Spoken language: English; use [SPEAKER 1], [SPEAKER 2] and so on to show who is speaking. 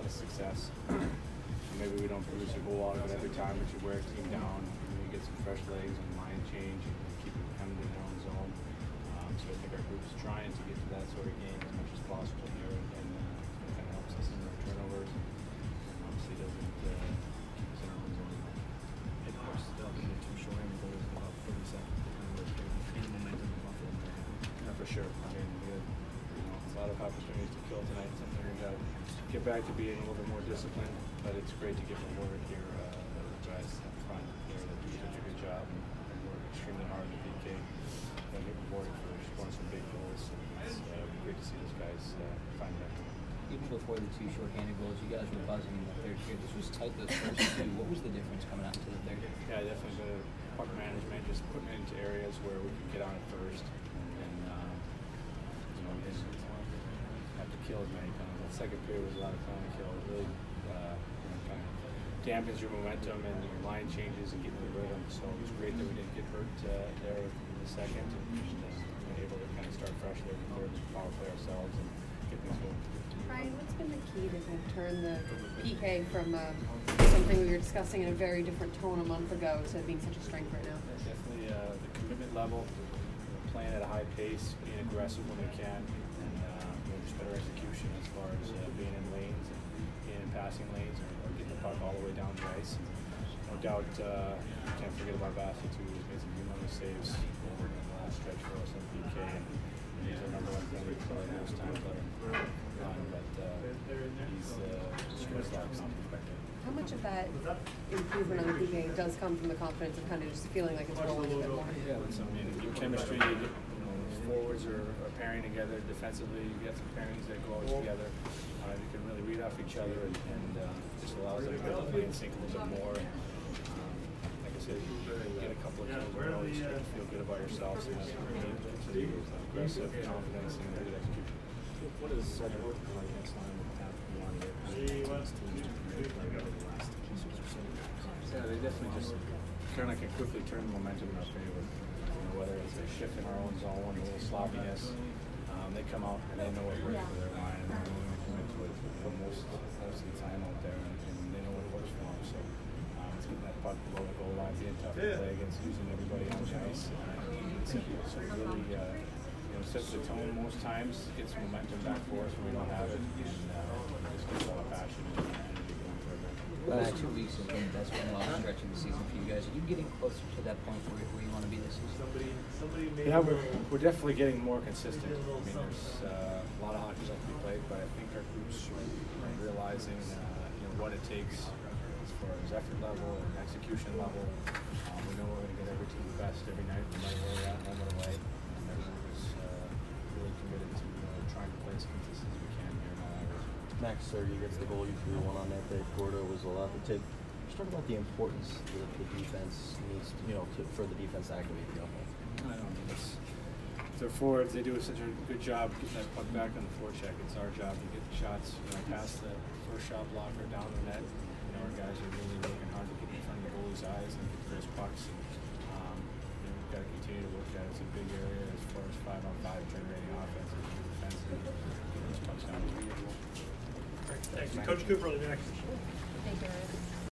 [SPEAKER 1] lot of success. Maybe we don't produce a goal out of it every time, but you wear a team down, you get some fresh legs and line change, and keep it coming in their own zone. So I think our group is trying to get to that sort of game as much as possible here, and it kind of helps us in our turnovers. Obviously, doesn't keep us in our own zone.
[SPEAKER 2] And of course, being a two short end goal is about 30 seconds to kind of gain momentum and buffalo.
[SPEAKER 1] Yeah, for sure. I mean, we had a lot of opportunities to kill tonight. Something we got to get back to being a little bit more disciplined, but it's great to get rewarded here. The guys up front there that do such a good job and work extremely hard with PK. They get rewarded for scoring some big goals. So it's great to see those guys find that.
[SPEAKER 3] Even before the two shorthanded goals, you guys were buzzing in the third period. This was tight those first two. What was the difference coming out into the third?
[SPEAKER 1] Yeah, definitely the puck management, just putting it into areas where we could get on it first, and we didn't have to kill as many times. That second period was a lot of penalty kill. It really kind of dampens your momentum and your line changes and getting the rhythm. So it was great that we didn't get hurt there in the second, and been able to kind of start fresh there in the third, power play ourselves and get things going.
[SPEAKER 4] Ryan, what's been the key to kind of turn the PK from something we were discussing in a very different tone a month ago to being such a strength right now?
[SPEAKER 1] Definitely the commitment level, playing at a high pace, being aggressive when they can, and just better execution as far as being in lanes and being in passing lanes or getting the puck all the way down the ice. No doubt, you can't forget about Bassett too. He's made some humongous saves over the last stretch for us on PK. And he's our number one penalty killer most times that are on, but he's stress locks on perspective.
[SPEAKER 4] How much of that improvement on the PK does come from the confidence of kind of just feeling like it's rolling a bit more?
[SPEAKER 1] Yeah, that's I mean, your chemistry, you get, forwards are pairing together defensively. You get some pairings that go out together. You can really read off each other, and just allows them to play in sync a little bit more. Like I said, you get a couple of kills in a row, you start to feel good about yourselves and have some aggressive confidence and good execution.
[SPEAKER 2] What is the next line with the
[SPEAKER 1] Yeah, they definitely just kind of can quickly turn the momentum in our favor. Whether it's a shift in our own zone, a little sloppiness, they come out and they know what works for their line, and they're willing to commit to it for most of the time out there, and they know what works for them. So it's getting that puck below the goal line, being tough to play against, using everybody on the ice. So it really sets the tone most times, gets momentum back for us when we don't have it, and just gives a lot of passion and energy going for it.
[SPEAKER 3] Last 2 weeks has been the best long stretch of the season for you guys. Are you getting closer to that point where you want to be this season?
[SPEAKER 1] Yeah, we're definitely getting more consistent. I mean, there's a lot of hockey left to be played, but I think our groups are realizing what it takes as far as effort level and execution level. We know we're going to get every team the best every night, no matter where we're at, home or away. And everyone's really committed to trying to play as consistent as we can here in all areas.
[SPEAKER 5] Max Sergey gets the goal. You 3-1 on that day. Gordo was a lot to take. Just talk about the importance that the defense needs, for the defense to activate the offense.
[SPEAKER 1] I don't know. Their forwards, they do such a good job getting that puck back on the forecheck. It's our job to get the shots past the first shot blocker down the net. Our guys are really working hard to get in front of the goalie's eyes and get to those pucks. And, we've got to continue to work at it. It's a big area as far as 5-on-5 generating offense and defense and get those pucks down.
[SPEAKER 6] Thanks. Coach Cooper, next.
[SPEAKER 4] Thank you, Ryan.